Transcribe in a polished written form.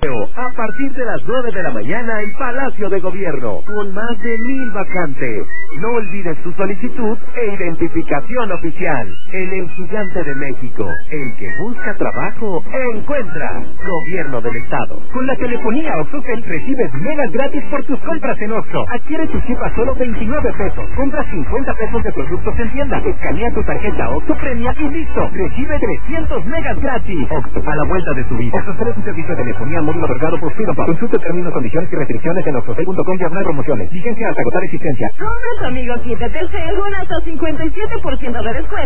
A partir de las 9 de la mañana y Palacio de Gobierno, con más de 1000 vacantes. No olvides tu solicitud e identificación oficial. El Gigante de México, el que busca trabajo, encuentra. Gobierno del Estado. Con la telefonía OxxoCell recibes megas gratis por tus compras en Oxxo. Adquiere tu chip a solo 29 pesos. Compra 50 pesos de productos en tienda. Escanea tu tarjeta Oxxo Premia y listo. Recibe 300 megas gratis. Oxxo, a la vuelta de tu vida. OxxoCell es un servicio de telefonía móvil otorgado por Freedom Pub. Consulta términos, condiciones y restricciones en oxxocell.com/promociones. Vigencia hasta agotar existencia. Compra tu amigo Quítate el Telcel con hasta 57% de descuento.